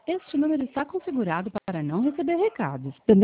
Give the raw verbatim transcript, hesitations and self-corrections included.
Este número está configurado para não receber recados. The